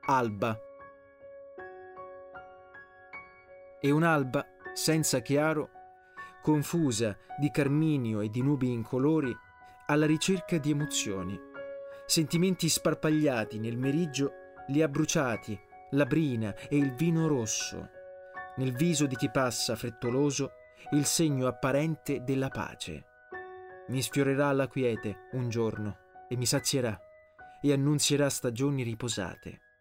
Alba. E un'alba senza chiaro, confusa di carminio e di nubi incolori, alla ricerca di emozioni, sentimenti sparpagliati nel meriggio, li ha bruciati, la brina e il vino rosso, nel viso di chi passa frettoloso il segno apparente della pace. Mi sfiorerà la quiete un giorno e mi sazierà e annunzierà stagioni riposate.